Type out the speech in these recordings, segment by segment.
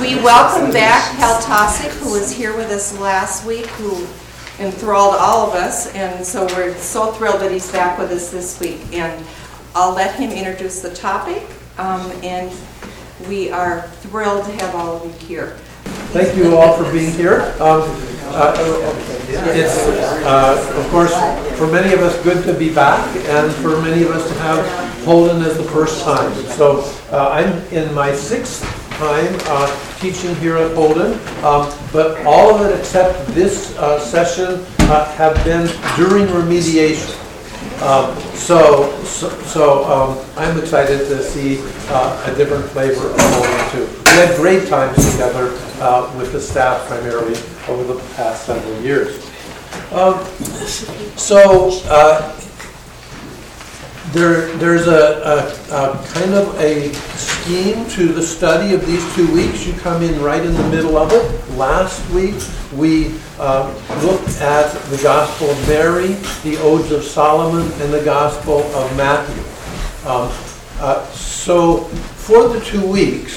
We welcome back Hal Tosick, who was here with us last week, who enthralled all of us, and so we're so thrilled that he's back with us this week. And I'll let him introduce the topic, and we are thrilled to have all of you here. Thank you all for being here. It's, of course, for many of us good to be back, and for many of us to have Holden as the first time. So I'm in my 6th time teaching here at Holden, but all of it except this session have been during remediation. So I'm excited to see a different flavor of Holden too. We had great times together with the staff primarily over the past several years. There's a kind of a scheme to the study of these 2 weeks. You come in right in the middle of it. Last week we looked at the Gospel of Mary, the Odes of Solomon, and the Gospel of Matthew. So for the 2 weeks,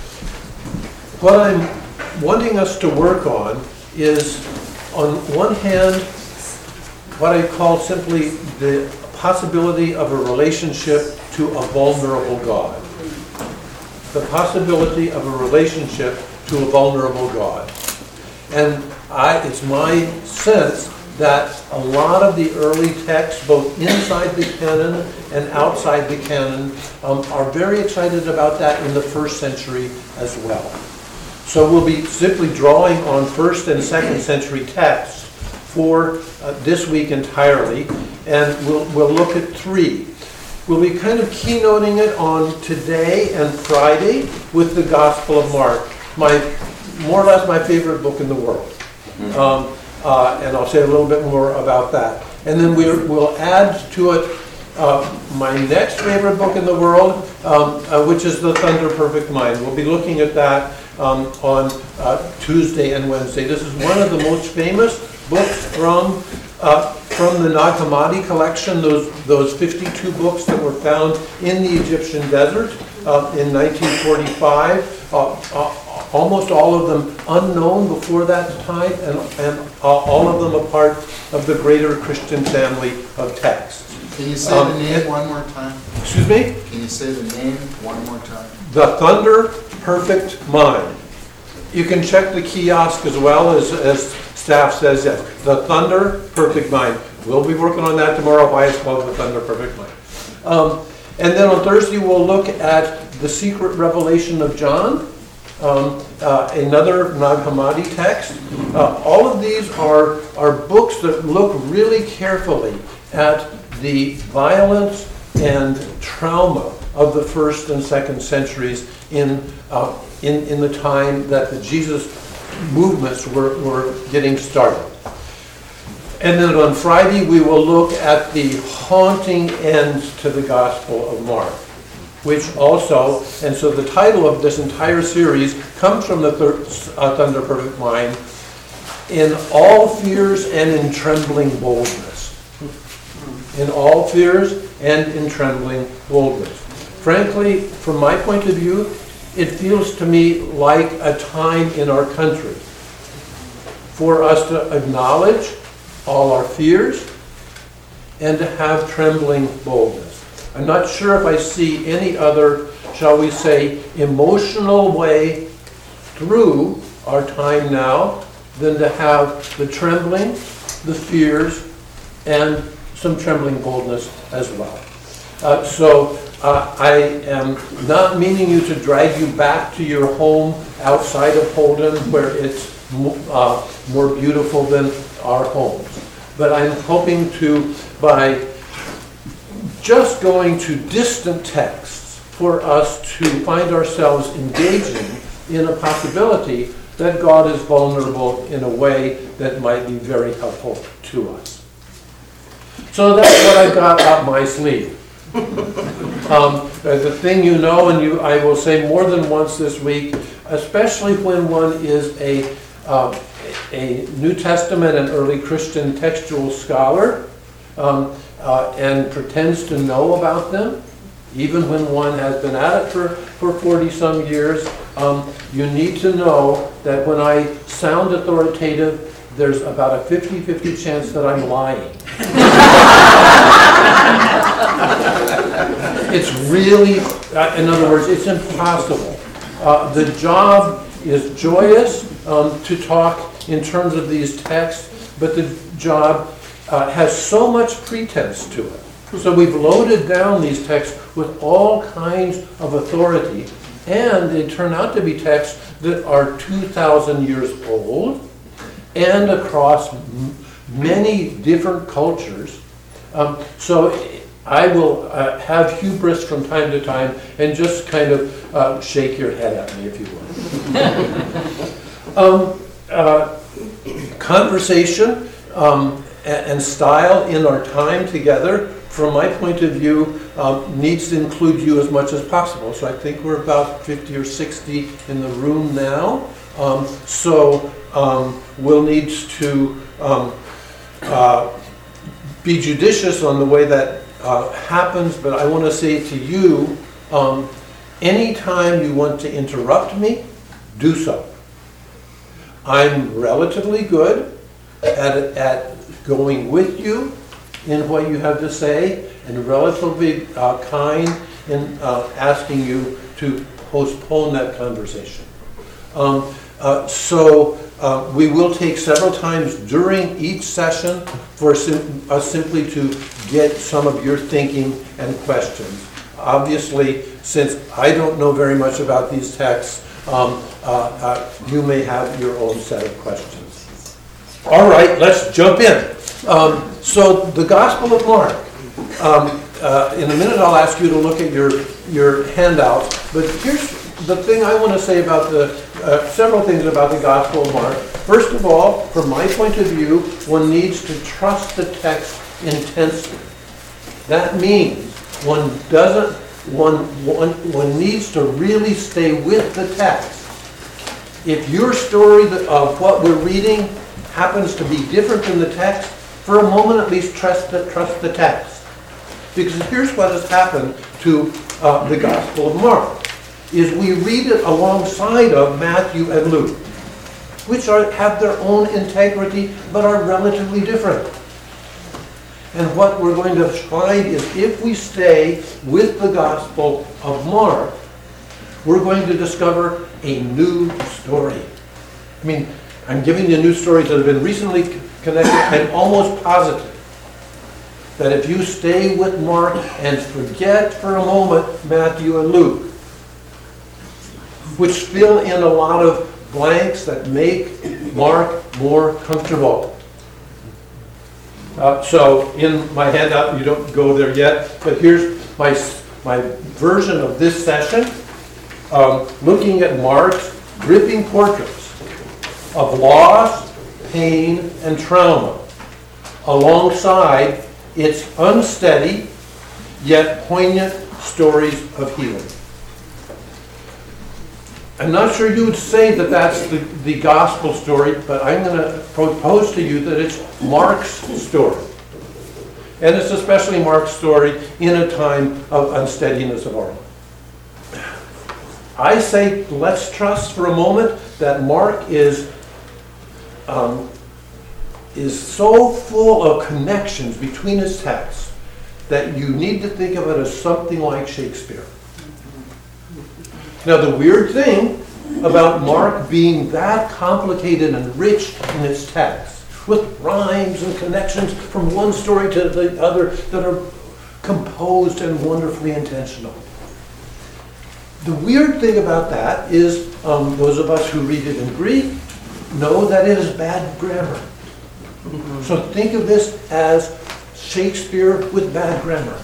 what I'm wanting us to work on is, on one hand, what I call simply the possibility of a relationship to a vulnerable God. The possibility of a relationship to a vulnerable God. And it's my sense that a lot of the early texts, both inside the canon and outside the canon, are very excited about that in the 1st century as well. So we'll be simply drawing on 1st and 2nd century texts for this week entirely, and we'll look at 3. We'll be kind of keynoting it on today and Friday with the Gospel of Mark, more or less my favorite book in the world. And I'll say a little bit more about that. And then we'll add to it my next favorite book in the world, which is The Thunder Perfect Mind. We'll be looking at that on Tuesday and Wednesday. This is one of the most famous books from the Nag collection, those 52 books that were found in the Egyptian desert in 1945. Almost all of them unknown before that time, and all of them a part of the greater Christian family of texts. Can you say the name one more time? Excuse me? Can you say the name one more time? The Thunder Perfect Mind. You can check the kiosk as well, as staff says, yes. The Thunder Perfect Mind. We'll be working on that tomorrow, why it's called The Thunder Perfect Mind. And then on Thursday we'll look at The Secret Revelation of John, another Nag Hammadi text. All of these are books that look really carefully at the violence and trauma of the 1st and 2nd centuries in the time that the Jesus movements were getting started. And then on Friday we will look at the haunting end to the Gospel of Mark, which also, and so the title of this entire series comes from the Thunder Perfect Mind, in all fears and in trembling boldness. In all fears and in trembling boldness. Frankly, from my point of view, it feels to me like a time in our country for us to acknowledge all our fears and to have trembling boldness. I'm not sure if I see any other, shall we say, emotional way through our time now than to have the trembling, the fears, and some trembling boldness as well. I am not meaning you to drag you back to your home outside of Holden where it's more beautiful than our homes. But I'm hoping to, by just going to distant texts, for us to find ourselves engaging in a possibility that God is vulnerable in a way that might be very helpful to us. So that's what I've got up my sleeve. The thing you know, and I will say more than once this week, especially when one is a New Testament and early Christian textual scholar and pretends to know about them, even when one has been at it for for 40-some years, you need to know that when I sound authoritative, there's about a 50-50 chance that I'm lying. It's really, in other words, it's impossible. The job is joyous to talk in terms of these texts, but the job has so much pretense to it. So we've loaded down these texts with all kinds of authority, and they turn out to be texts that are 2,000 years old and across many different cultures. So I will have hubris from time to time and just kind of shake your head at me, if you will. Conversation and style in our time together, from my point of view, needs to include you as much as possible. So I think we're about 50 or 60 in the room now. So we'll need to be judicious on the way that happens, but I want to say to you, anytime you want to interrupt me, do so. I'm relatively good at going with you in what you have to say, and relatively kind in asking you to postpone that conversation. So we will take several times during each session for us simply to get some of your thinking and questions. Obviously, since I don't know very much about these texts, you may have your own set of questions. All right, let's jump in. So the Gospel of Mark. In a minute I'll ask you to look at your handouts, but here's the thing I want to say about several things about the Gospel of Mark. First of all, from my point of view, one needs to trust the text intensely. That means one needs to really stay with the text. If your story of what we're reading happens to be different than the text, for a moment at least trust the text. Because here's what has happened to the Gospel of Mark, is we read it alongside of Matthew and Luke, which have their own integrity but are relatively different. And what we're going to find is if we stay with the Gospel of Mark, we're going to discover a new story. I mean, I'm giving you new stories that have been recently connected. I'm almost positive that if you stay with Mark and forget for a moment Matthew and Luke, which fill in a lot of blanks that make Mark more comfortable. So in my handout, you don't go there yet, but here's my version of this session, looking at Mark's gripping portraits of loss, pain, and trauma, alongside its unsteady yet poignant stories of healing. I'm not sure you would say that that's the gospel story, but I'm going to propose to you that it's Mark's story. And it's especially Mark's story in a time of unsteadiness of our own. I say let's trust for a moment that Mark is so full of connections between his texts that you need to think of it as something like Shakespeare. Now, the weird thing about Mark being that complicated and rich in his text, with rhymes and connections from one story to the other that are composed and wonderfully intentional. The weird thing about that is, those of us who read it in Greek know that it is bad grammar. So think of this as Shakespeare with bad grammar.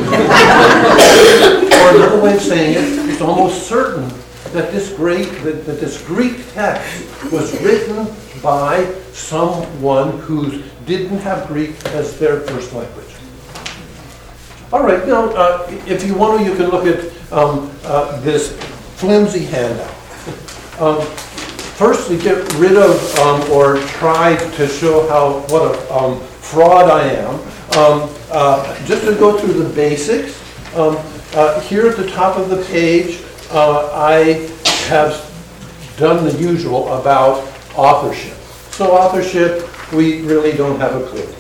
Or another way of saying it, it's almost certain that this Greek text was written by someone who didn't have Greek as their first language. All right, now, if you want to, you can look at this flimsy handout. First, to get rid of or try to show what a fraud I am, just to go through the basics. Here at the top of the page, I have done the usual about authorship. So authorship, we really don't have a clue.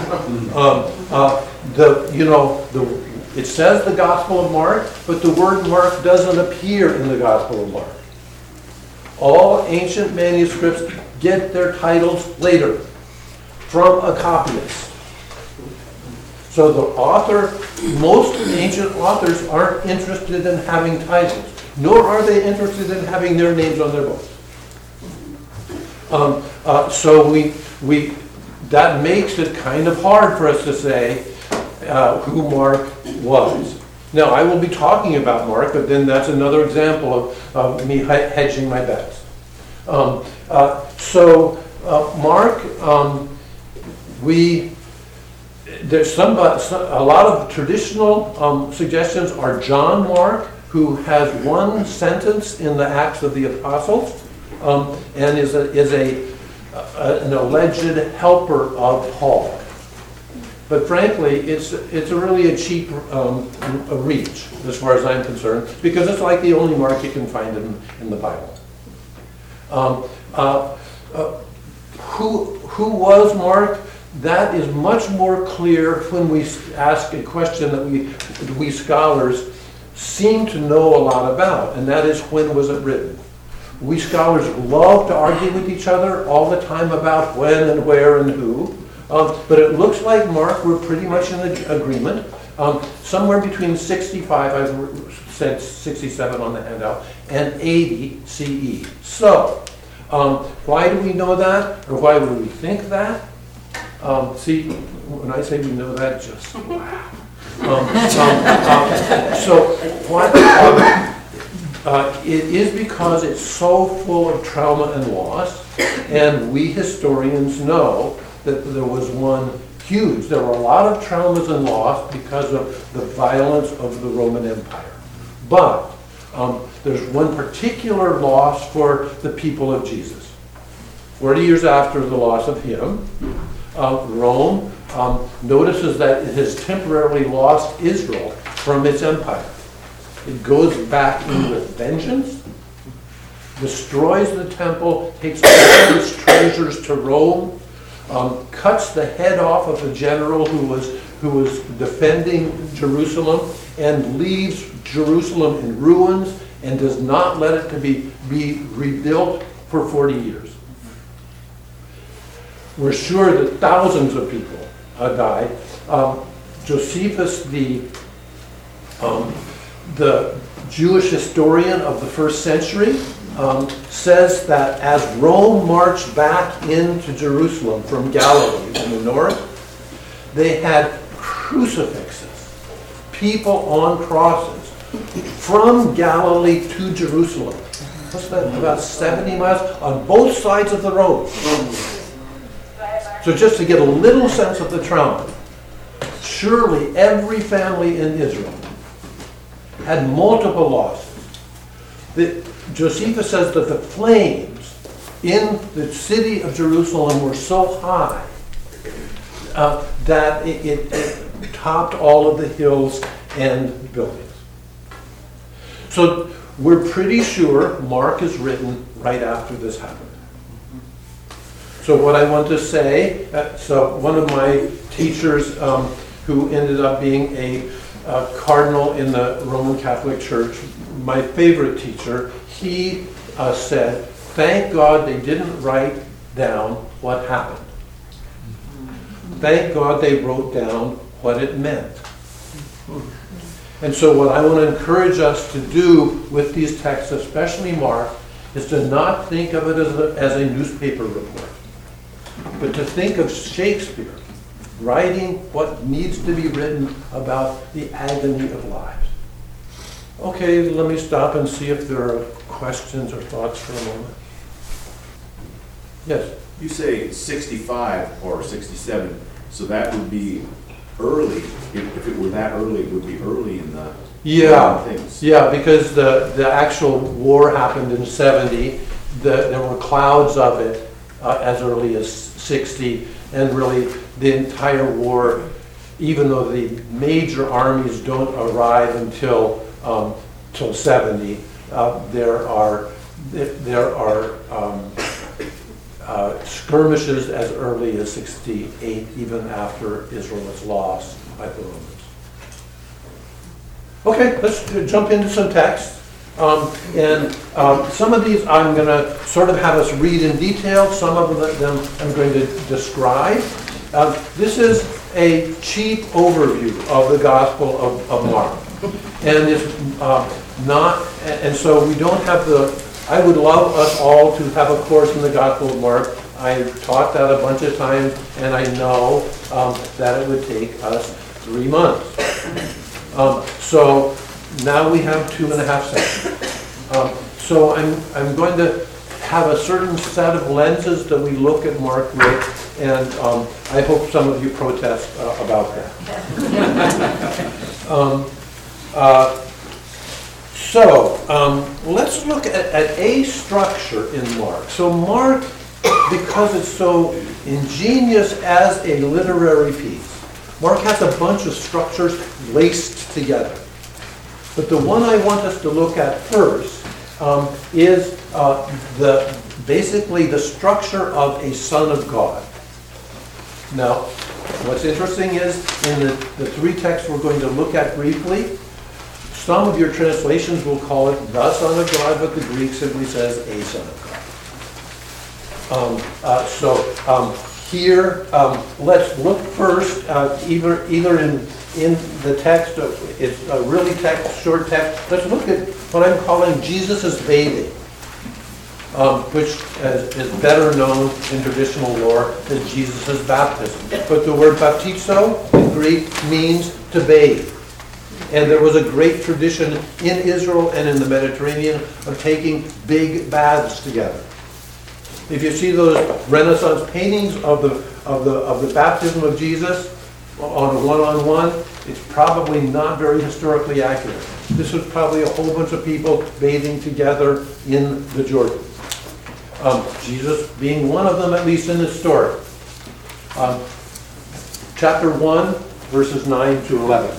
It says the Gospel of Mark, but the word Mark doesn't appear in the Gospel of Mark. All ancient manuscripts get their titles later from a copyist. So the author, most ancient authors aren't interested in having titles, nor are they interested in having their names on their books. So that makes it kind of hard for us to say who Mark was. Now, I will be talking about Mark, but then that's another example of me hedging my bets. Mark, there's a lot of traditional suggestions are John Mark, who has one sentence in the Acts of the Apostles, and is an alleged helper of Paul. But frankly, it's really a cheap a reach, as far as I'm concerned, because it's like the only Mark you can find in the Bible. Who was Mark? That is much more clear when we ask a question that we scholars seem to know a lot about, and that is, when was it written? We scholars love to argue with each other all the time about when and where and who, but it looks like Mark, we're pretty much in agreement. Somewhere between 65, I've said 67 on the handout, and 80 CE. So, why do we know that, or why would we think that? See, when I say we know that, just wow. It is because it's so full of trauma and loss, and we historians know that there was one huge. There were a lot of traumas and loss because of the violence of the Roman Empire. But there's one particular loss for the people of Jesus. 40 years after the loss of him, Rome notices that it has temporarily lost Israel from its empire. It goes back in with vengeance, destroys the temple, takes all its treasures to Rome, cuts the head off of a general who was defending Jerusalem, and leaves Jerusalem in ruins, and does not let it to be rebuilt for 40 years. We're sure that thousands of people died. Josephus, the Jewish historian of the first century, says that as Rome marched back into Jerusalem from Galilee in the north, they had crucifixes, people on crosses, from Galilee to Jerusalem. What's that, about 70 miles on both sides of the road. So just to get a little sense of the trauma, surely every family in Israel had multiple losses. Josephus says that the flames in the city of Jerusalem were so high that it topped all of the hills and buildings. So we're pretty sure Mark is written right after this happened. So what I want to say, so one of my teachers who ended up being a cardinal in the Roman Catholic Church, my favorite teacher, he said, thank God they didn't write down what happened. Thank God they wrote down what it meant. And so what I want to encourage us to do with these texts, especially Mark, is to not think of it as a newspaper report, but to think of Shakespeare writing what needs to be written about the agony of lives. Okay, let me stop and see if there are questions or thoughts for a moment. Yes? You say 65 or 67, so that would be early. If it were that early, it would be early in the things. Yeah, because the actual war happened in 70. There were clouds of it as early as 60, and really the entire war, even though the major armies don't arrive until 70, there are skirmishes as early as 68, even after Israel was lost by the Romans. Okay, let's jump into some text. Some of these I'm going to sort of have us read in detail. Some of them I'm going to describe. This is a cheap overview of the Gospel of Mark. And it's and so we don't have I would love us all to have a course in the Gospel of Mark. I taught that a bunch of times, and I know that it would take us 3 months. So now we have 2.5 sessions. So I'm going to have a certain set of lenses that we look at Mark with, and I hope some of you protest about that. Let's look at a structure in Mark. So Mark, because it's so ingenious as a literary piece, Mark has a bunch of structures laced together. But the one I want us to look at first is basically the structure of a Son of God. Now, what's interesting is in the 3 texts we're going to look at briefly, some of your translations will call it the Son of God, but the Greek simply says a Son of God. Here, let's look first, either in the text, it's a really short text. Let's look at what I'm calling Jesus' bathing, which is better known in traditional lore as Jesus' baptism. But the word baptizo in Greek means to bathe. And there was a great tradition in Israel and in the Mediterranean of taking big baths together. If you see those Renaissance paintings of the baptism of Jesus on a one-on-one, it's probably not very historically accurate. This was probably a whole bunch of people bathing together in the Jordan. Jesus being one of them, at least in this story. Chapter 1, verses 9 to 11.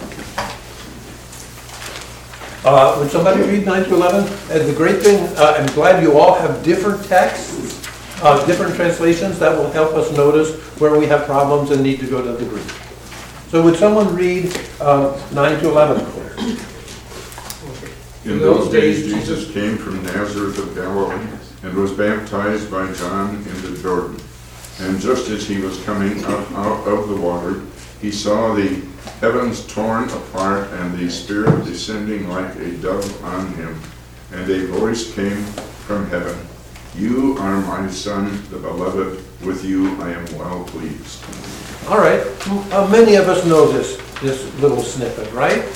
Would somebody read 9 to 11? And the great thing, I'm glad you all have different texts, different translations. That will help us notice where we have problems and need to go to the Greek. So would someone read 9 to 11, please? In those days Jesus came from Nazareth of Galilee and was baptized by John in the Jordan. And just as he was coming up out of the water, he saw the heavens torn apart and the Spirit descending like a dove on him. And a voice came from heaven, "You are my Son, the Beloved. With you I am well pleased." All right. Many of us know this little snippet, right?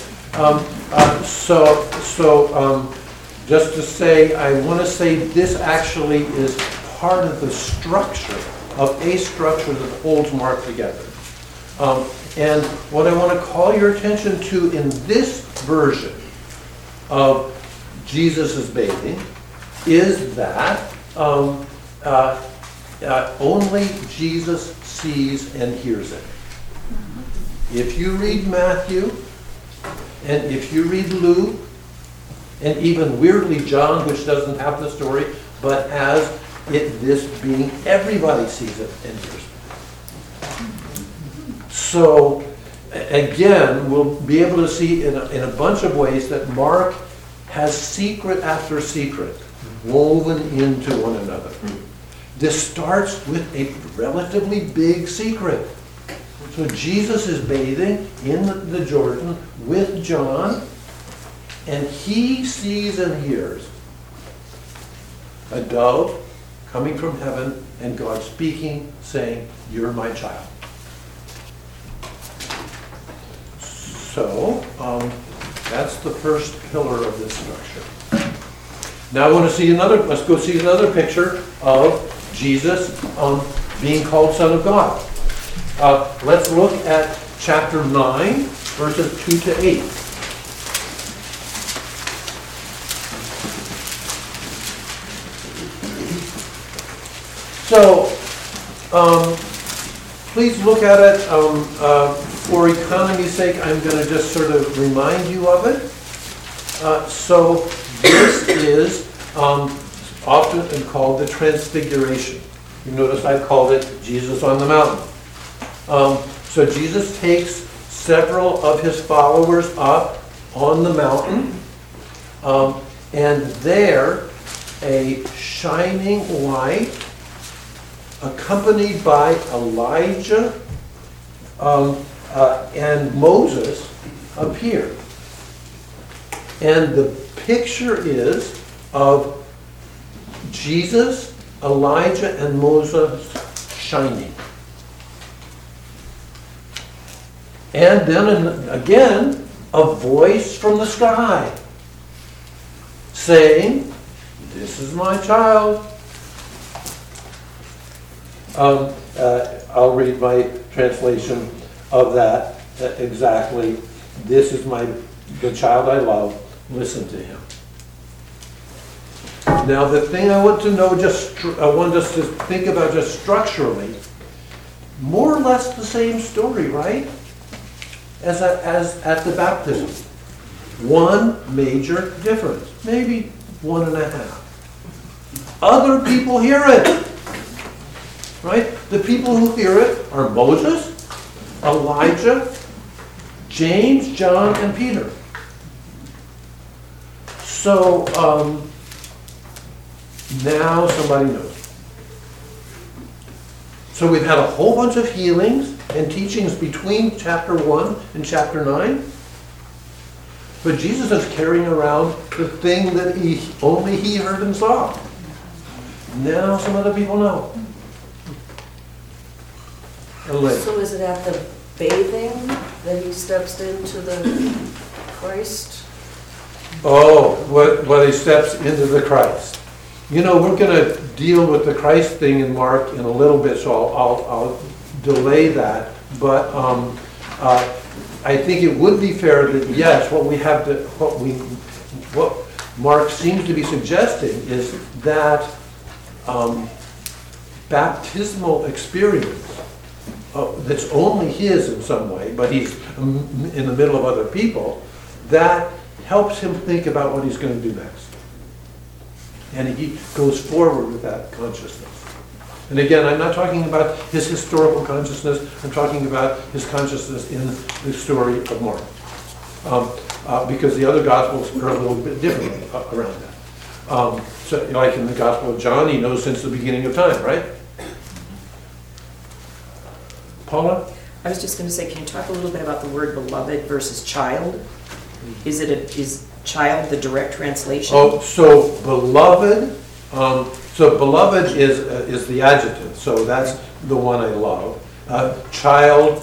Just to say, I want to say this actually is part of the structure, of a structure that holds Mark together. And what I want to call your attention to in this version of Jesus' bathing is that only Jesus sees and hears it. If you read Matthew, and if you read Luke, and even weirdly John, which doesn't have the story, but has this being, everybody sees it and hears it. So, again, we'll be able to see in a bunch of ways that Mark has secret after secret woven into one another. This starts with a relatively big secret. So Jesus is bathing in the Jordan with John, and he sees and hears a dove coming from heaven and God speaking, saying, "You're my child." So, that's the first pillar of this structure. Now I want to see let's go see another picture of Jesus being called Son of God. Let's look at chapter 9, verses 2 to 8. So, please look at it. For economy's sake, I'm going to just sort of remind you of it. So, This is often called the Transfiguration. You notice I called it Jesus on the mountain. So Jesus takes several of his followers up on the mountain, and there a shining light accompanied by Elijah and Moses appear. And the picture is of Jesus, Elijah, and Moses shining. And then again, a voice from the sky saying, "This is my child." I'll read my translation of that exactly. "This is the child I love. Listen to him." Now, the thing I want to know, I want us to think about just structurally, more or less the same story, right? As at the baptism. One major difference, maybe 1.5. Other people hear it, right? The people who hear it are Moses, Elijah, James, John, and Peter. So, now somebody knows. So we've had a whole bunch of healings and teachings between chapter 1 and chapter 9. But Jesus is carrying around the thing that only he heard and saw. Now some other people know. Elaine. So is it at the bathing that he steps into the Christ? Oh, what he steps into the Christ. You know, we're going to deal with the Christ thing in Mark in a little bit, so I'll delay that. But I think it would be fair that yes, what Mark seems to be suggesting is that baptismal experience that's only his in some way, but he's in the middle of other people, that helps him think about what he's going to do next. And he goes forward with that consciousness. And again, I'm not talking about his historical consciousness, I'm talking about his consciousness in the story of Mark. Because the other Gospels are a little bit different around that. So, like in the Gospel of John, he knows since the beginning of time, right? Paula? I was just going to say, can you talk a little bit about the word beloved versus child? Is child the direct translation? Oh, so beloved. So beloved is the adjective. So that's the one I love. Child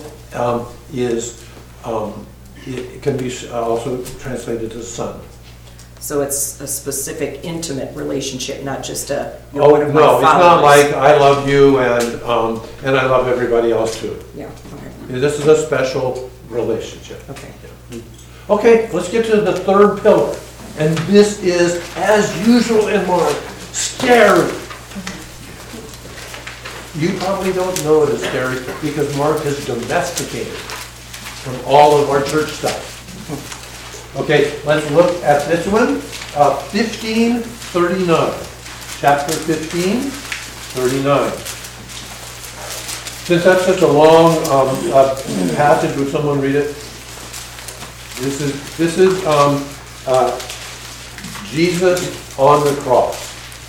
it can be also translated as son. So it's a specific intimate relationship, not just a. Oh no, it's not like I love you and I love everybody else too. Yeah. Okay. This is a special relationship. Okay. Okay, let's get to the third pillar. And this is, as usual in Mark, scary. You probably don't know it is scary because Mark has domesticated from all of our church stuff. Okay, let's look at this one, 1539. Chapter 1539. Since that's such a long passage, would someone read it? This is Jesus on the cross.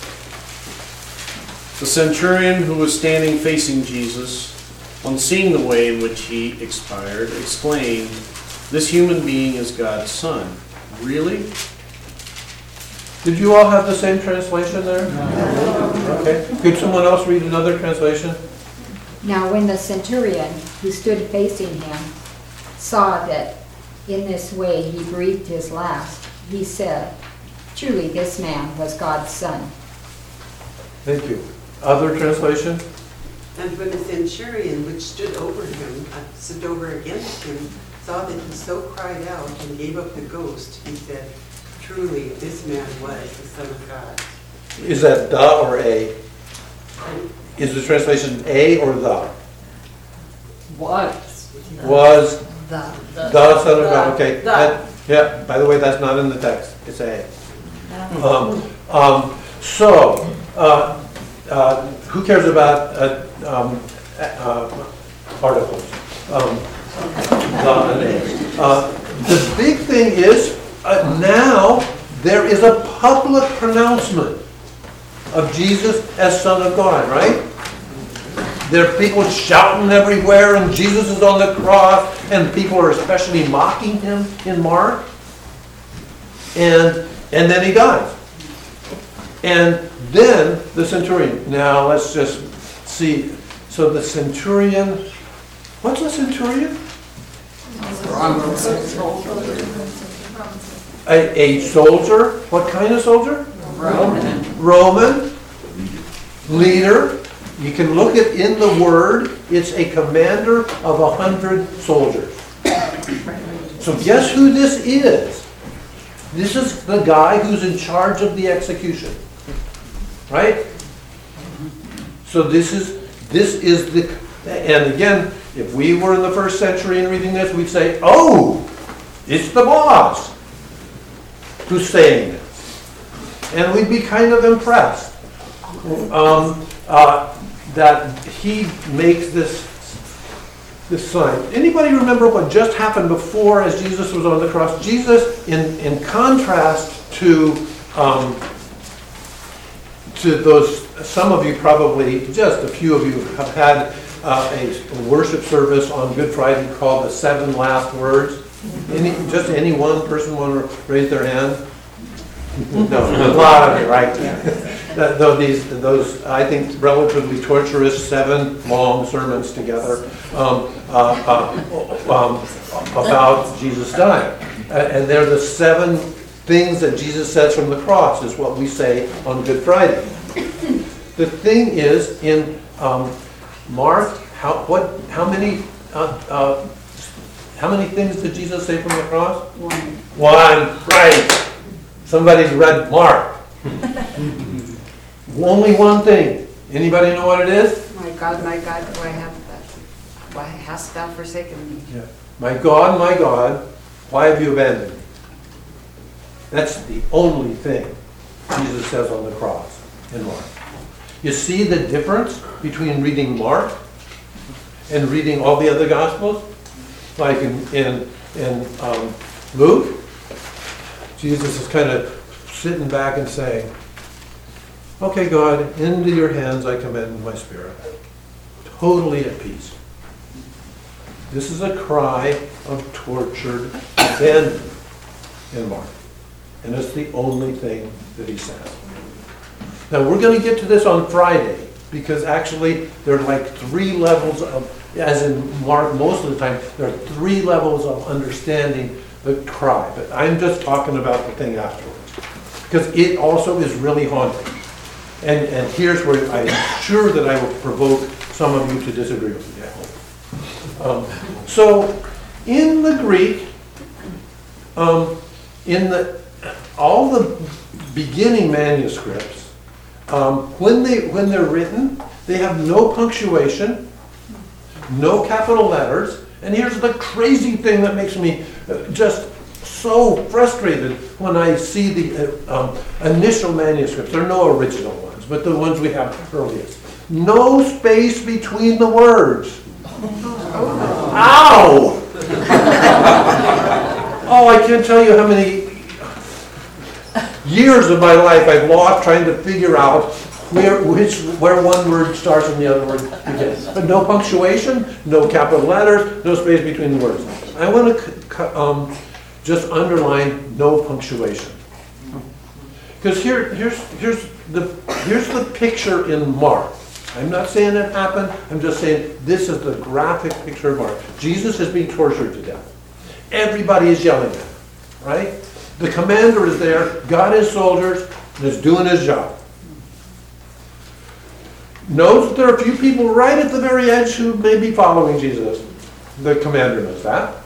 The centurion who was standing facing Jesus, on seeing the way in which he expired, exclaimed, "This human being is God's son." Really? Did you all have the same translation there? No. Okay. Could someone else read another translation? Now when the centurion who stood facing him saw that in this way he breathed his last, he said, "Truly this man was God's son." Thank you. Other translation? And when the centurion which stood over against him, saw that he so cried out and gave up the ghost, he said, "Truly this man was the Son of God." Is that the or a? Is the translation a or the? Was. The Son of God. Okay. Yeah, by the way, that's not in the text. It's a. Who cares about articles? The big thing is, now there is a public pronouncement of Jesus as Son of God, right? There are people shouting everywhere, and Jesus is on the cross, and people are especially mocking him in Mark. And then he dies. And then the centurion. Now let's just see. So the centurion, what's a centurion? A soldier. What kind of soldier? Roman. Leader. You can look at in the word, it's a commander of 100 soldiers. So guess who this is? This is the guy who's in charge of the execution. Right? So this is the, and again, if we were in the first century and reading this, we'd say, oh, it's the boss who's saying this. And we'd be kind of impressed that he makes this sign. Anybody remember what just happened before as Jesus was on the cross? Jesus, in contrast to those, some of you probably, just a few of you have had a worship service on Good Friday called the 7 Last Words. Any one person want to raise their hand? No, a lot of you, right? Those I think relatively torturous 7 long sermons together about Jesus dying, and they're the 7 things that Jesus says from the cross is what we say on Good Friday. The thing is in Mark, how many things did Jesus say from the cross? One, right. Somebody's read Mark. Only one thing. Anybody know what it is? My God, why hast thou forsaken me? Yeah. My God, why have you abandoned me? That's the only thing Jesus says on the cross in Mark. You see the difference between reading Mark and reading all the other Gospels? Like in Luke, Jesus is kind of sitting back and saying, okay, God, into your hands I commend my spirit. Totally at peace. This is a cry of tortured abandonment in Mark. And it's the only thing that he says. Now, we're going to get to this on Friday, because actually there are like 3 levels of, as in Mark most of the time, there are 3 levels of understanding the cry. But I'm just talking about the thing afterwards, because it also is really haunting. And here's where I'm sure that I will provoke some of you to disagree with me, I hope. So, in the Greek, all the beginning manuscripts, when they're written, they have no punctuation, no capital letters, and here's the crazy thing that makes me just so frustrated when I see the initial manuscripts. There are no original ones, but the ones we have earliest. No space between the words. Ow! Oh, I can't tell you how many years of my life I've lost trying to figure out where one word starts and the other word begins. But no punctuation, no capital letters, no space between the words. I want to just underline no punctuation, because here's the picture in Mark. I'm not saying it happened. I'm just saying this is the graphic picture of Mark. Jesus is being tortured to death. Everybody is yelling at him, right? The commander is there, got his soldiers, and is doing his job. Knows that there are a few people right at the very edge who may be following Jesus. The commander knows that.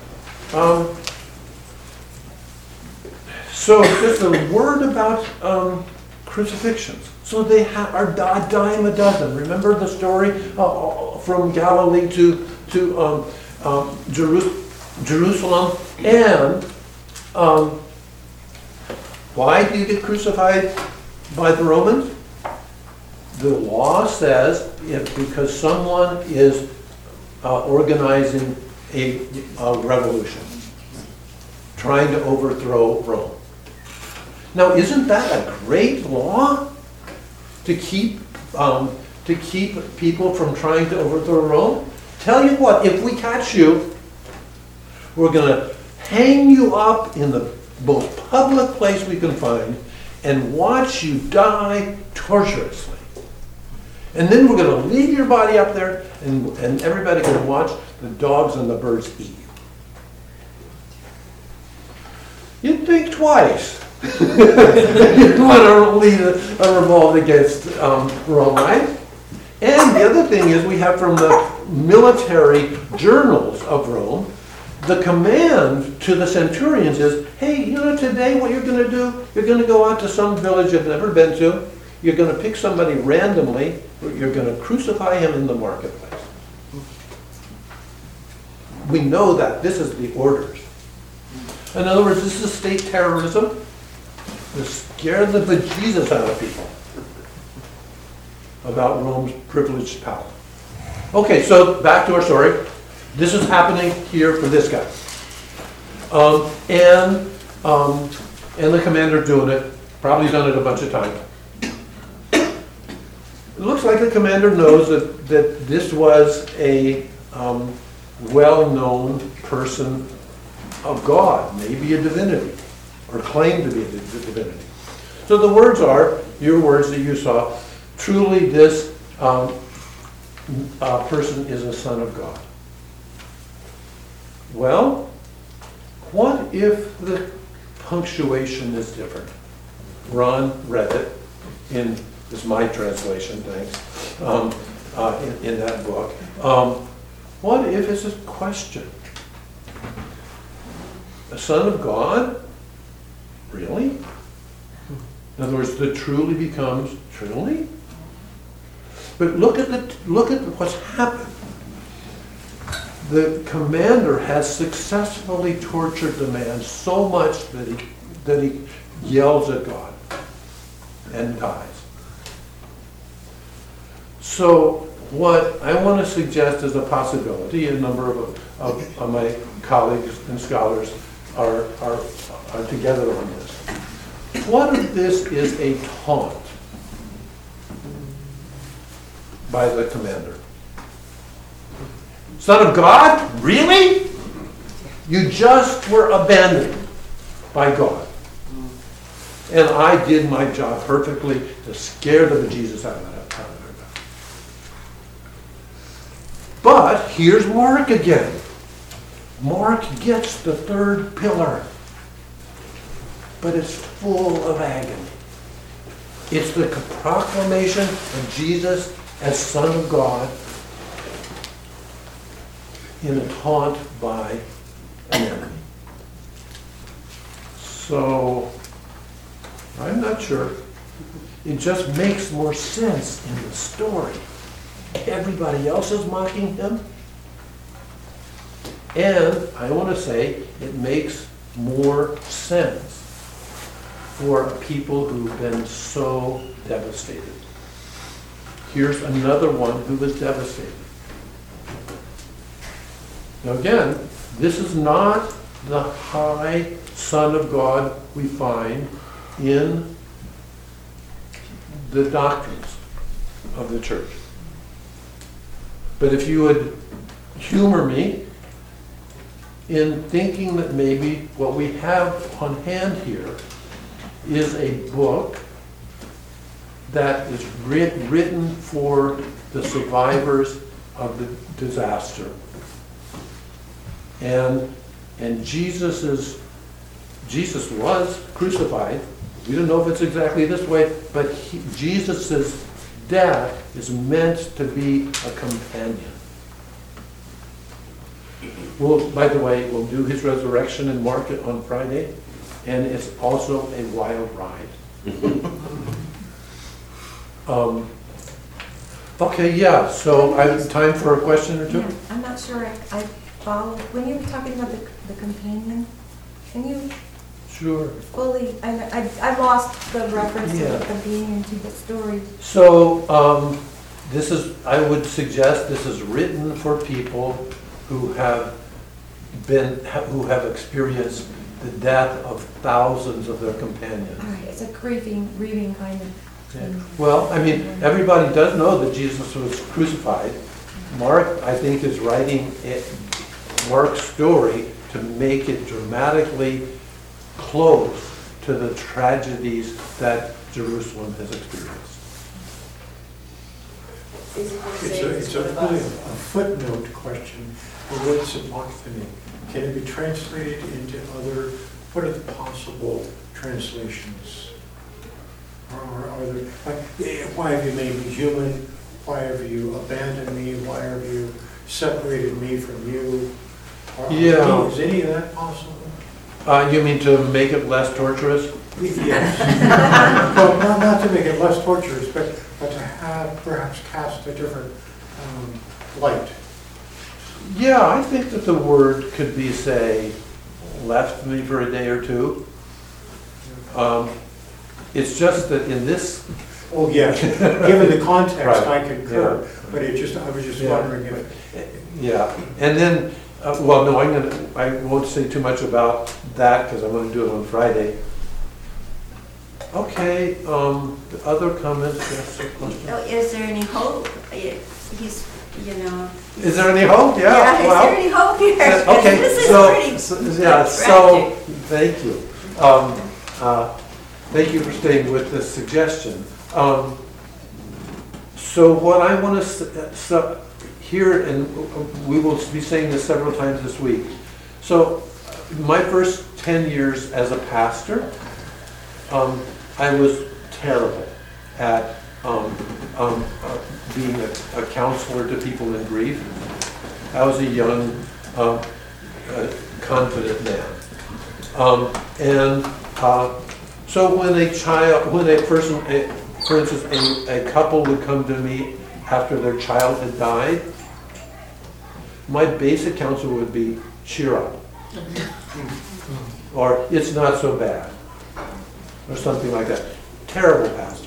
So just a word about crucifixions. So they are a dime a dozen. Remember the story from Galilee to Jerusalem, and Why do you get crucified by the Romans? The law says because someone is organizing a revolution, trying to overthrow Rome. Now, isn't that a great law to keep people from trying to overthrow Rome? Tell you what, if we catch you, we're going to hang you up in the most public place we can find and watch you die torturously. And then we're going to leave your body up there and everybody can watch the dogs and the birds eat you. You'd think twice. You'd want to lead a revolt against Rome, right? And the other thing is we have from the military journals of Rome, the command to the centurions is, hey, today what you're going to do, you're going to go out to some village you've never been to, you're going to pick somebody randomly, you're going to crucify him in the marketplace. We know that this is the orders. In other words, this is state terrorism to scare the bejesus out of people about Rome's privileged power. Okay, so back to our story. This is happening here for this guy. And the commander's doing it. Probably done it a bunch of times. It looks like the commander knows that this was a well-known person of God, maybe a divinity, or claimed to be a divinity. So the words are, your words that you saw, truly this person is a son of God. Well, what if the punctuation is different? Ron read it in, this is my translation, thanks, in that book. What if it's a question? A son of God? Really? In other words, the truly becomes truly? But look at what's happened. The commander has successfully tortured the man so much that he yells at God and dies. So what I want to suggest is a possibility, a number of my colleagues and scholars are together on this. What if this is a taunt by the commander? Son of God? Really? You just were abandoned by God. And I did my job perfectly to scare the bejesus out of that. But here's Mark again. Mark gets the third pillar, but it's full of agony. It's the proclamation of Jesus as Son of God in a taunt by an enemy. So, I'm not sure. It just makes more sense in the story. Everybody else is mocking him. And I want to say it makes more sense for people who've been so devastated. Here's another one who was devastated. Now again, this is not the high Son of God we find in the doctrines of the church. But if you would humor me in thinking that maybe what we have on hand here is a book that is written for the survivors of the disaster. And Jesus was crucified. We don't know if it's exactly this way, but Jesus' death is meant to be a companion. By the way, we'll do his resurrection and mark it on Friday, and it's also a wild ride. Okay, yeah, so I have time for a question or two? Yeah, I'm not sure I follow. When you were talking about the companion, can you Sure. fully, I lost the reference Yeah. to the being into the story. So, I would suggest this is written for people who have who have experienced the death of thousands of their companions. All right, it's a grieving kind of thing. Well, I mean, everybody does know that Jesus was crucified. Mark, I think, is writing Mark's story to make it dramatically close to the tragedies that Jerusalem has experienced. It's a really a footnote question. The word sabachthani, can it be translated into other, what are the possible translations? Or are there, like, why have you made me human? Why have you abandoned me? Why have you separated me from you? Yeah. Is any of that possible? You mean to make it less torturous? Yes. Well, not to make it less torturous, but to have perhaps cast a different light. Yeah, I think that the word could be, say, left me for a day or two. It's just that in this... Oh, yes, given the context, Right. I concur, Yeah. but I was just Yeah. wondering if... Yeah, and then, well, no, I won't say too much about that because I'm going to do it on Friday. Okay, the other comments, yes, a question? Is there any hope? He's, you know. Is there any hope? Yeah, Yeah, well, is there any hope here? okay, This is pretty yeah, tragic. thank you. Thank you for staying with this suggestion. So what I want to here, and we will be saying this several times this week. So my first 10 years as a pastor, I was terrible at being a counselor to people in grief. I was a young, confident man. So when a person, for instance, a couple would come to me after their child had died, my basic counsel would be, cheer up. Or, it's not so bad. Or something like that. Terrible pastor.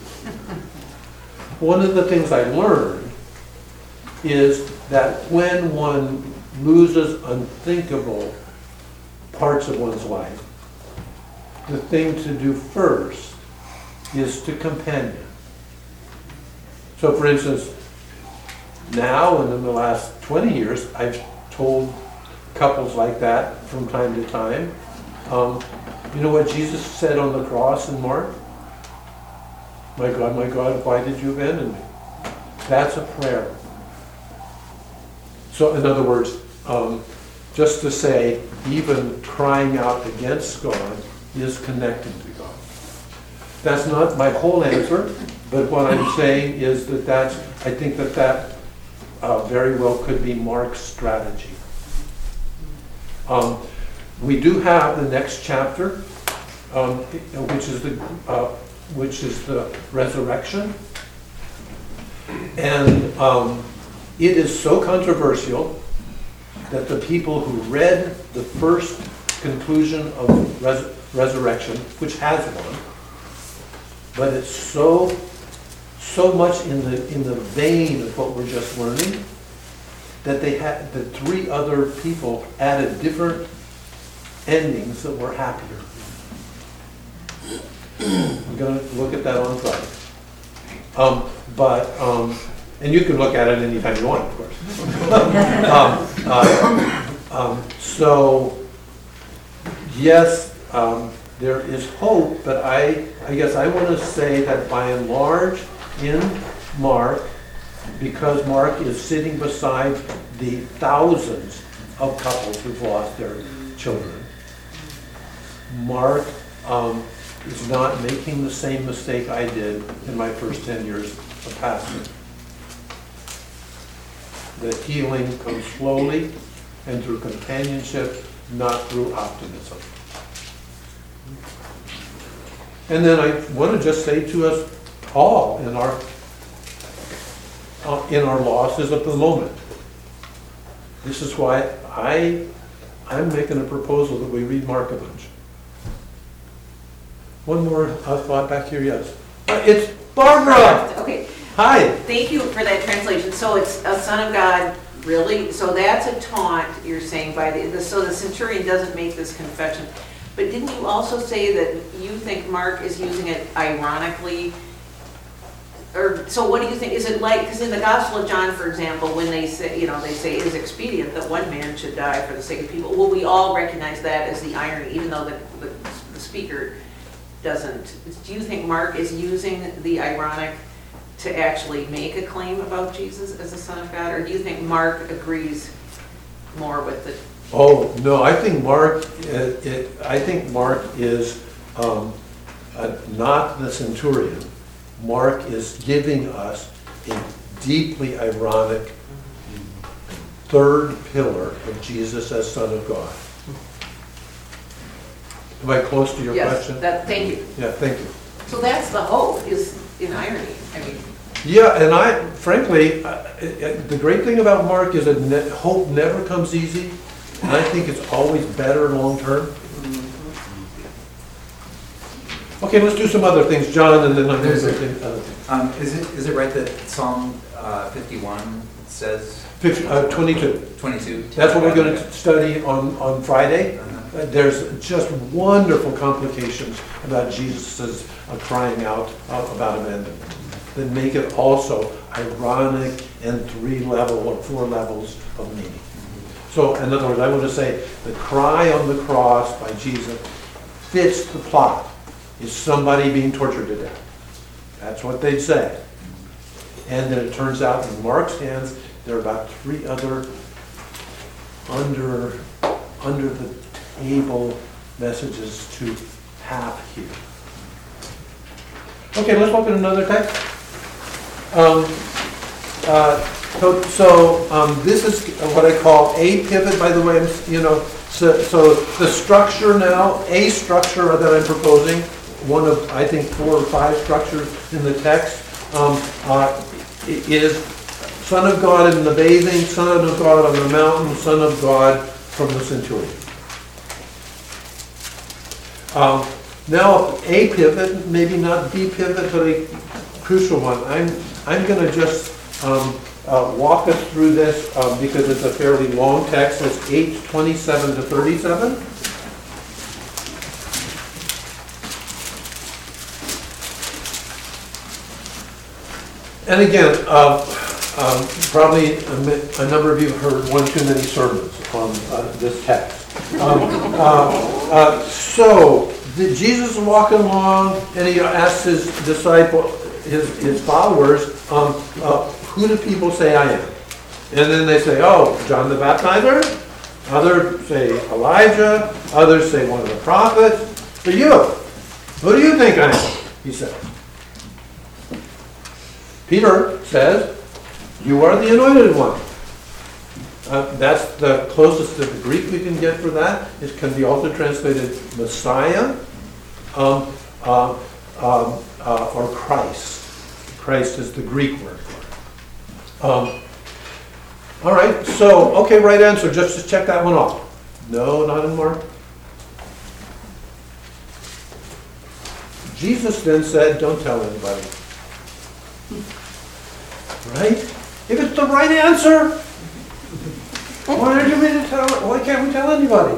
One of the things I learned is that when one loses unthinkable parts of one's life, the thing to do first is to companion. So for instance, now and in the last 20 years, I've told couples like that from time to time. You know what Jesus said on the cross in Mark? My God, why did you abandon me? That's a prayer. So in other words, just to say, even crying out against God is connected to God. That's not my whole answer, but what I'm saying is that I think that very well could be Mark's strategy. We do have the next chapter, which is the resurrection, and it is so controversial that the people who read the first conclusion of resurrection, which has one, but it's so much in the vein of what we're just learning, that the three other people added different endings that were happier. I'm going to look at that on Friday. And you can look at it anytime you want, of course. So, yes, there is hope, but I guess I want to say that by and large, in Mark, because Mark is sitting beside the thousands of couples who've lost their children, Mark is not making the same mistake I did in my first 10 years of pastoring. The healing comes slowly and through companionship, not through optimism. And then I want to just say to us all in our losses of the moment, this is why I'm making a proposal that we read Mark a bunch. One more thought back here, yes. It's Barbara. Okay, Hi. thank you for that translation. So it's a son of God, really? So that's a taunt, you're saying, by so the centurion doesn't make this confession. But didn't you also say that you think Mark is using it ironically? Or, so what do you think? Is it like, because in the Gospel of John, for example, when they say, they say it is expedient that one man should die for the sake of people, will we all recognize that as the irony, even though the speaker doesn't? Do you think Mark is using the ironic to actually make a claim about Jesus as the Son of God? Or do you think Mark agrees more with the... Oh, no, I think Mark is not the centurion. Mark is giving us a deeply ironic third pillar of Jesus as Son of God. Am I close to your question? Yes, thank you. Yeah, thank you. So that's the hope, is in irony. I mean, yeah, and frankly, the great thing about Mark is that hope never comes easy, and I think it's always better long term. Okay, let's do some other things, John, and then I'm going to do other things. Is it right that Psalm 51 says? 22. 22. That's what we're going to study on Friday. There's just wonderful complications about Jesus' crying out about abandonment that make it also ironic and 3 levels or 4 levels of meaning. So, in other words, I want to say the cry on the cross by Jesus fits the plot. Is somebody being tortured to death? That's what they'd say. And then it turns out in Mark's hands, there are about 3 other under the table messages to have here. Okay, let's look at another text. This is what I call a pivot, by the way, so the structure now, a structure that I'm proposing, one of, I think, 4 or 5 structures in the text, is Son of God in the bathing, Son of God on the mountain, Son of God from the centurion. Now, a pivot, maybe not the pivot, but a crucial one. I'm going to just walk us through this because it's a fairly long text. It's 8:27 to 37. And again, probably a number of you have heard one too many sermons on this text. So Jesus is walking along, and he asks his his followers, who do people say I am? And then they say, oh, John the Baptizer. Others say Elijah. Others say one of the prophets. But you, who do you think I am? He says. Peter says, you are the anointed one. That's the closest to the Greek we can get for that. It can be also translated Messiah or Christ. Christ is the Greek word for it. All right, so, okay, right answer. Just to check that one off. No, not in Mark. Jesus then said, don't tell anybody. Right? If it's the right answer, why can't we tell anybody?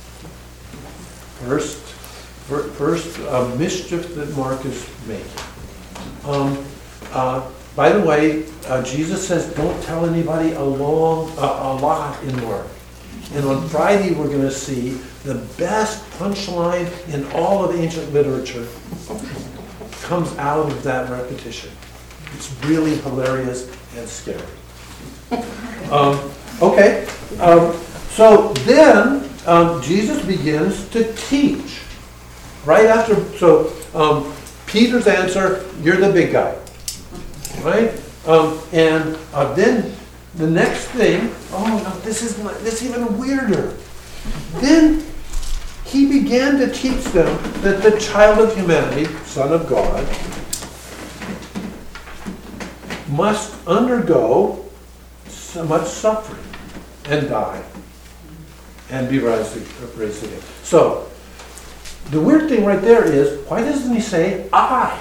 First mischief that Mark is making. By the way, Jesus says don't tell anybody a lot in Mark. And on Friday we're going to see the best punchline in all of ancient literature comes out of that repetition. It's really hilarious and scary. Okay, so then Jesus begins to teach. Right after, Peter's answer, you're the big guy. Right? And then the next thing, this is even weirder. Then he began to teach them that the child of humanity, Son of God, must undergo so much suffering and die and be raised again. So, The weird thing right there is, why doesn't he say I?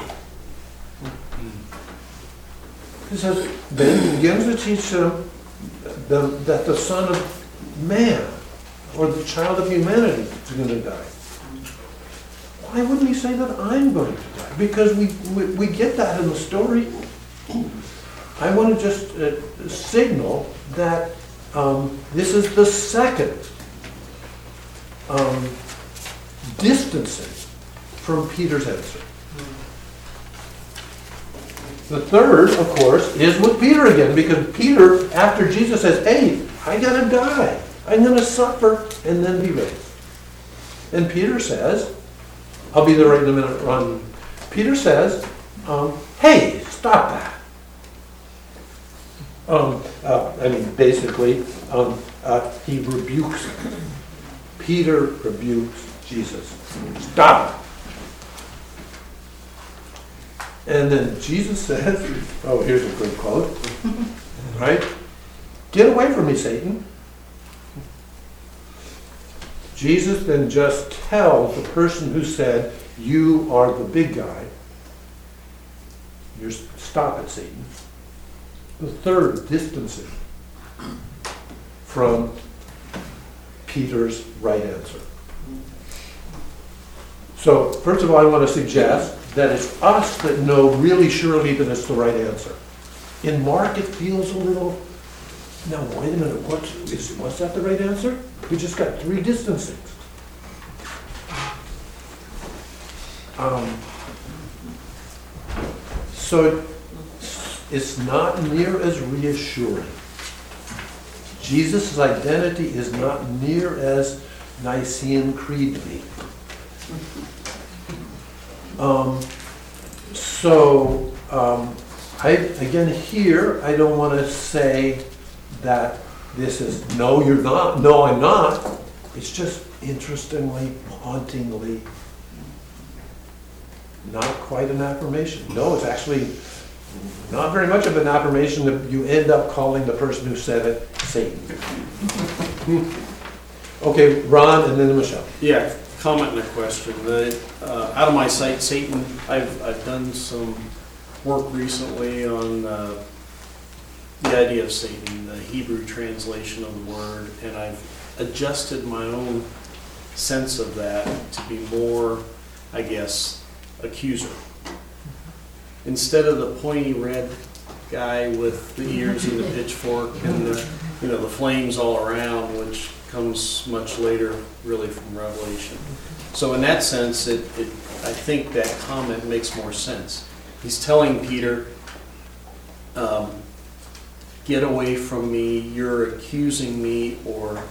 He says, then he begins to teach them that the Son of Man, or the child of humanity, is going to die. Why wouldn't he say that I'm going to die? Because we get that in the story. I want to just signal that this is the second distancing from Peter's answer. The third, of course, is with Peter again, because Peter, after Jesus says, hey, I gotta die, I'm gonna suffer and then be raised. And Peter says, I'll be there right in a minute, Ron. Peter says, hey, stop that. Basically, he rebukes him. Peter rebukes Jesus. Stop it. And then Jesus says, oh, here's a good quote, right? Get away from me, Satan. Jesus then just tells the person who said, you are the big guy, stop it, Satan. The third distancing from Peter's right answer. So, first of all, I want to suggest that it's us that know really surely that it's the right answer. In Mark, it feels a little, now wait a minute, was that the right answer? We just got 3 distancings. So it's not near as reassuring. Jesus' identity is not near as Nicene Creed-y. I don't want to say that this is, no, you're not, no, I'm not. It's just interestingly, hauntingly, not quite an affirmation. No, it's actually not very much of an affirmation that you end up calling the person who said it Satan. Okay, Ron and then Michelle. Yeah, comment and a question. Out of my sight, Satan, I've done some work recently on the idea of Satan, the Hebrew translation of the word, and I've adjusted my own sense of that to be more, I guess, accuser. Instead of the pointy red guy with the ears and the pitchfork and the flames all around, which comes much later, really, from Revelation. So in that sense, I think that comment makes more sense. He's telling Peter, get away from me, you're accusing me or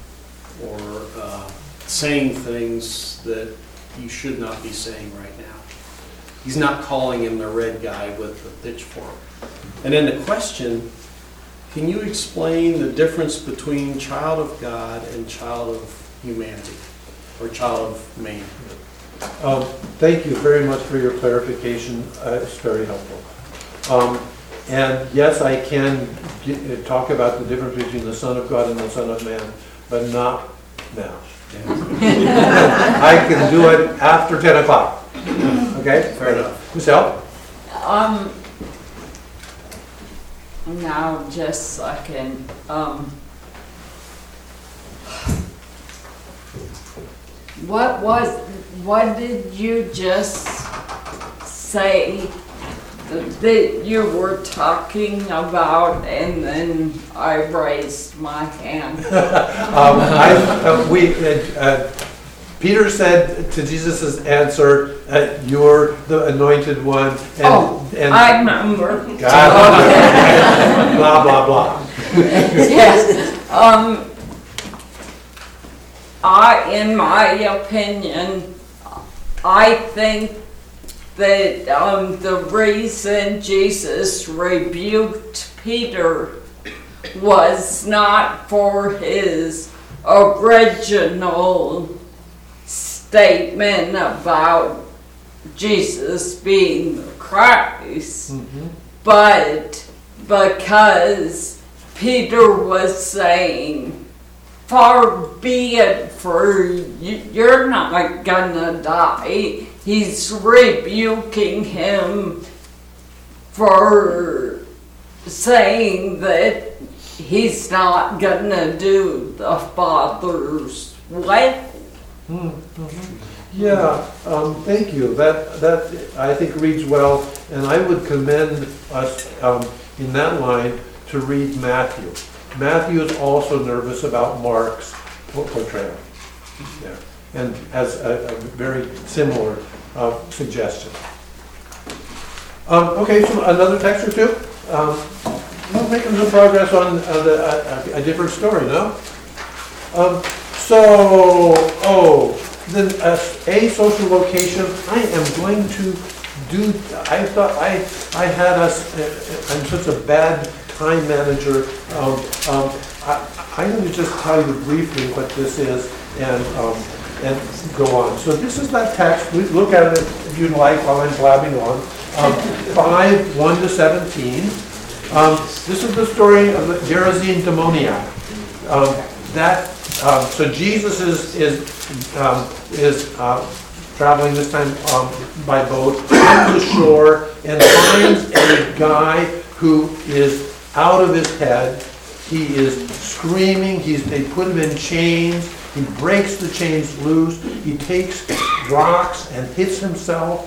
saying things that you should not be saying right now. He's not calling him the red guy with the pitchfork. And then the question, can you explain the difference between child of God and child of humanity, or child of man? Thank you very much for your clarification. It's very helpful. And yes, I can talk about the difference between the Son of God and the Son of Man, but not now. I can do it after 10 o'clock. Okay? Fair enough. Michelle? Now, just a second. What did you just say that you were talking about, and then I raised my hand? Peter said to Jesus' answer, you're the anointed one. And I remember. God, blah, blah, blah. Yes. In my opinion, I think that the reason Jesus rebuked Peter was not for his original statement about Jesus being the Christ, but because Peter was saying, far be it for you, you're not gonna die. He's rebuking him for saying that he's not gonna do the Father's will. Yeah, thank you. That I think reads well, and I would commend us in that line to read Matthew. Matthew is also nervous about Mark's portrayal there, and has a very similar suggestion. Okay, so another text or two. We're making some progress on a different story, no? Then a social location, I am going to do, I thought I had us, I'm such a bad time manager. I'm going to just tell you briefly what this is and go on. So this is that text, look at it if you'd like while I'm blabbing on. 5:1-17. This is the story of the Gerasene demoniac. So Jesus is traveling this time by boat on the shore and finds a guy who is out of his head. He is screaming. They put him in chains. He breaks the chains loose. He takes rocks and hits himself.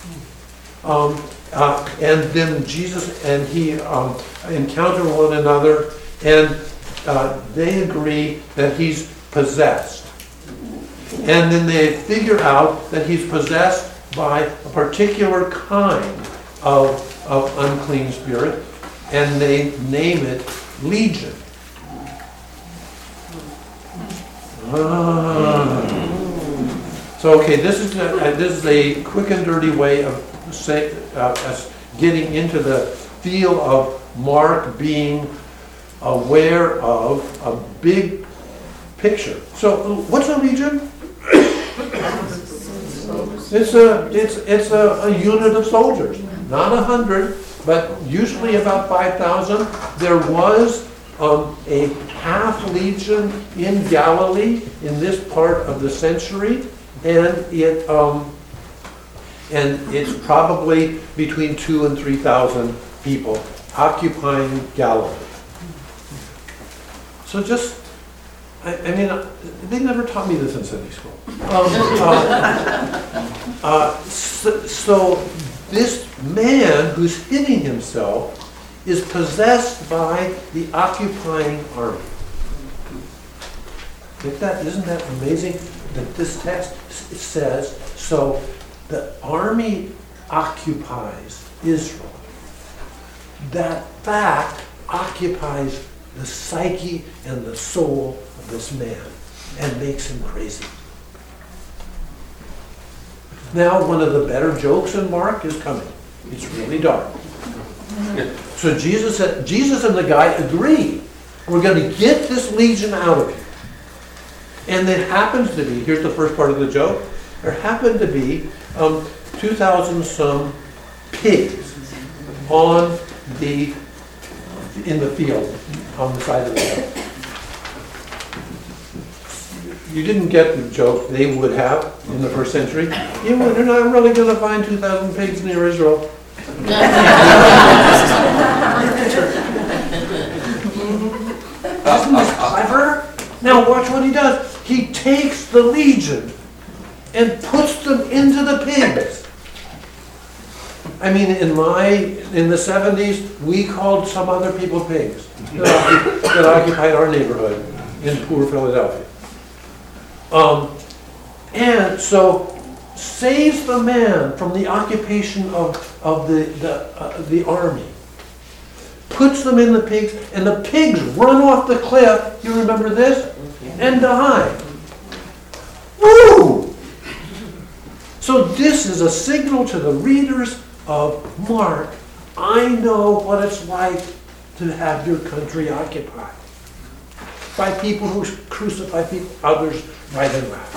And then Jesus and he encounter one another, and they agree that he's possessed. And then they figure out that he's possessed by a particular kind of unclean spirit, and they name it Legion. So okay, this is a quick and dirty way of us getting into the feel of Mark being aware of a big picture. So what's a legion? It's a unit of soldiers, not 100, but usually about 5,000. There was a half legion in Galilee in this part of the century, and it's probably between 2,000 and 3,000 people occupying Galilee. So just, I mean, they never taught me this in Sunday school. So this man who's hitting himself is possessed by the occupying army. Isn't that amazing that this text says, so the army occupies Israel. That fact occupies the psyche and the soul of this man and makes him crazy. Now, one of the better jokes in Mark is coming. It's really dark. So Jesus and the guy agree. We're going to get this legion out of here. And there happens to be, here's the first part of the joke, there happened to be 2,000 some pigs in the field on the side of the hill. You didn't get the joke they would have in the first century. You're not really going to find 2,000 pigs near Israel. Isn't this clever? Now watch what he does. He takes the legion and puts them into the pigs. I mean, in the 70s, we called some other people pigs that occupied our neighborhood in poor Philadelphia. And so saves the man from the occupation of the army. Puts them in the pigs, and the pigs run off the cliff, you remember this? And die. Woo! So this is a signal to the readers of Mark. I know what it's like to have your country occupied by people who crucify people, others right and left.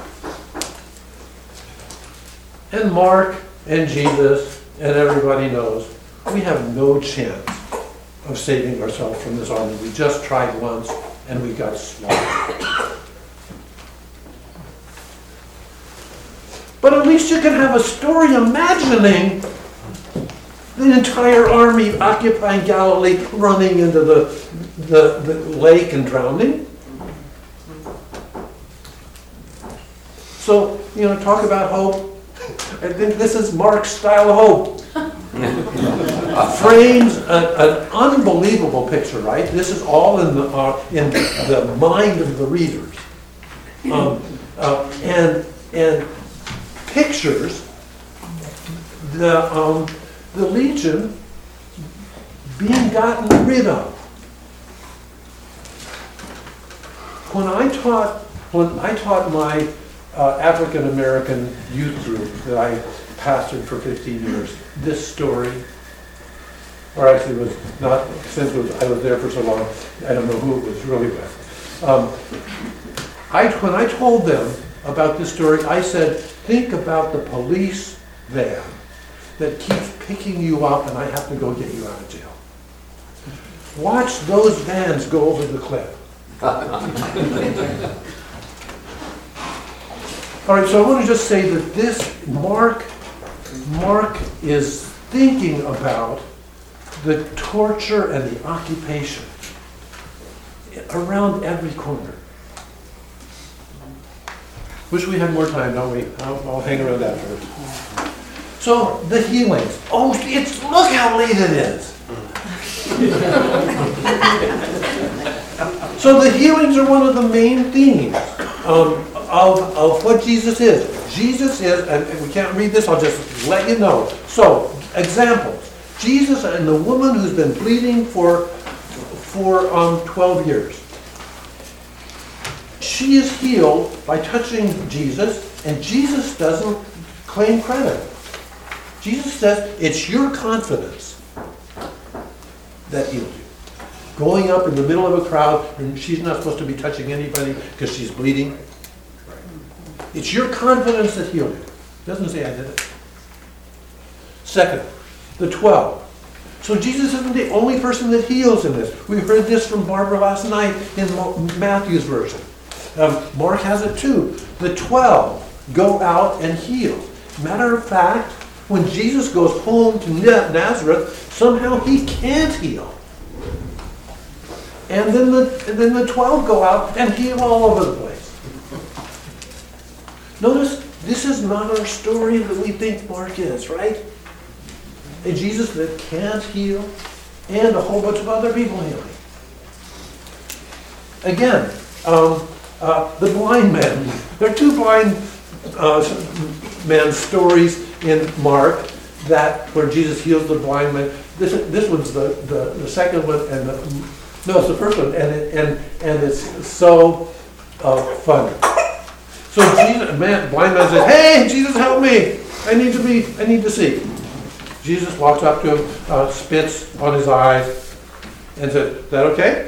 And Mark and Jesus and everybody knows we have no chance of saving ourselves from this army. We just tried once and we got slaughtered. But at least you can have a story imagining the entire army occupying Galilee, running into the lake and drowning. So, talk about hope. I think this is Mark's style of hope. Frames an unbelievable picture, right? This is all in the mind of the readers. And pictures the legion being gotten rid of. When I taught my African American youth group that I pastored for 15 years, this story, or actually was not, since I was there for so long, I don't know who it was really with. When I told them about this story, I said, think about the police van that keeps picking you up and I have to go get you out of jail. Watch those vans go over the cliff. All right, so I want to just say that this, Mark is thinking about the torture and the occupation around every corner. Wish we had more time, don't we? I'll hang around afterwards. So, the healings. Oh, look how late it is. So the healings are one of the main themes of what Jesus is. Jesus is, and we can't read this, I'll just let you know. So, examples. Jesus and the woman who's been bleeding for 12 years. She is healed by touching Jesus, and Jesus doesn't claim credit. Jesus says, it's your confidence that healed you. Going up in the middle of a crowd, and she's not supposed to be touching anybody because she's bleeding. It's your confidence that healed you. Doesn't say I did it. Second, the 12. So Jesus isn't the only person that heals in this. We heard this from Barbara last night in Matthew's version. Mark has it too. The 12 go out and heal. Matter of fact, when Jesus goes home to Nazareth, somehow he can't heal. And then the 12 go out and heal all over the place. Notice, this is not our story that we think Mark is, right? A Jesus that can't heal, and a whole bunch of other people healing. Again, the blind men. There are two blind men stories in Mark where Jesus heals the blind man. This one's the second one, and no, it's the first one, and it's so funny. So blind man says, "Hey, Jesus, help me! I need to see." Jesus walks up to him, spits on his eyes, and said, "Is that okay?"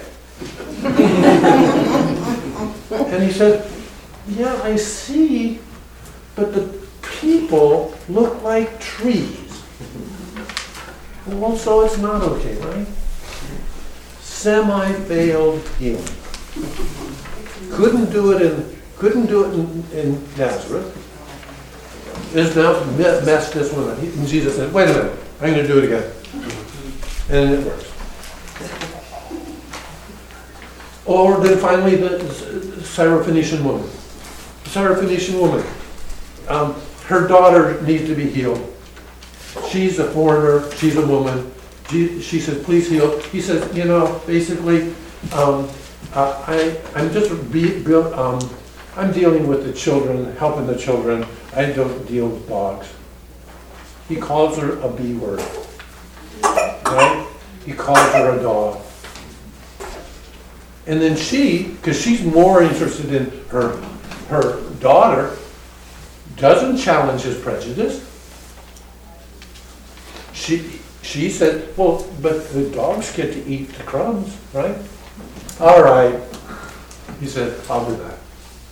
And he said, "Yeah, I see, but the people look like trees." Well, so it's not okay, right? Semi-failed healing. Couldn't do it in Nazareth. Is now messed this one up. And Jesus said, "Wait a minute, I'm going to do it again." And it works. Or then finally the Syrophoenician woman. The Syrophoenician woman. Her daughter needs to be healed. She's a foreigner. She's a woman. She says, "Please heal." He says, basically, I'm dealing with the children, helping the children. I don't deal with dogs. He calls her a B word. Right? He calls her a dog. And then because she's more interested in her daughter, doesn't challenge his prejudice. She said, "Well, but the dogs get to eat the crumbs, right?" "All right." He said, "I'll do that."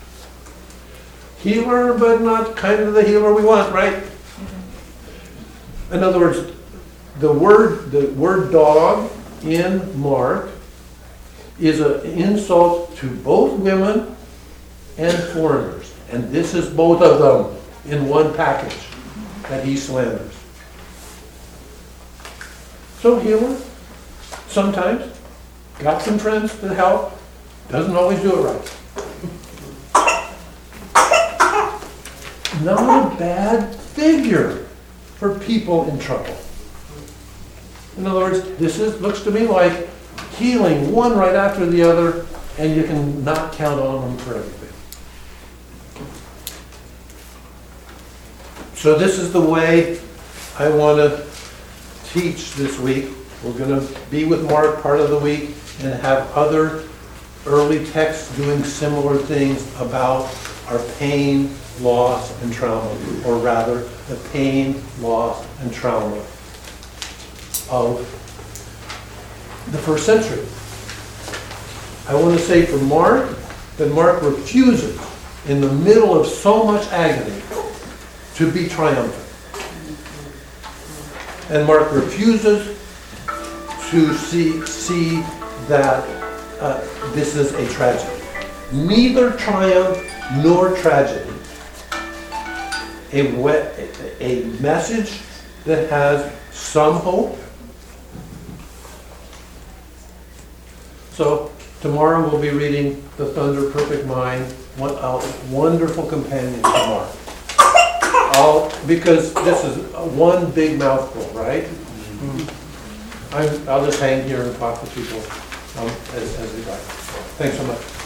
Healer, but not kind of the healer we want, right? In other words, the word dog in Mark is an insult to both women and foreigners. And this is both of them in one package that he slanders. So humor, sometimes, got some friends to help, doesn't always do it right. Not a bad figure for people in trouble. In other words, looks to me like healing one right after the other, and you can not count on them for everything. So this is the way I want to teach this week. We're going to be with Mark part of the week and have other early texts doing similar things about our pain, loss, and trauma, or rather, the pain, loss, and trauma of the first century. I want to say for Mark, that Mark refuses, in the middle of so much agony, to be triumphant. And Mark refuses to see that this is a tragedy. Neither triumph nor tragedy. A message that has some hope. So tomorrow we'll be reading The Thunder Perfect Mind, a wonderful companion to Mark. Because this is one big mouthful, right? I'll just hang here and talk to people as we go. Thanks so much.